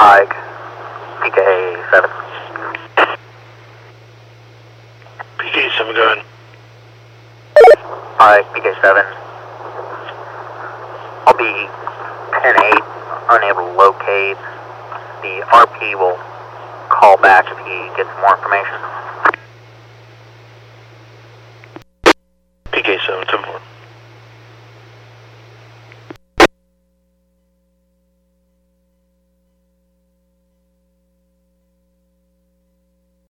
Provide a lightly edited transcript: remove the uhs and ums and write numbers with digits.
Ike, PK7. PK7, go ahead. Ike, PK7. I'll be 10-8, unable to locate. The RP will call back if he gets more information. PK7, 10-4.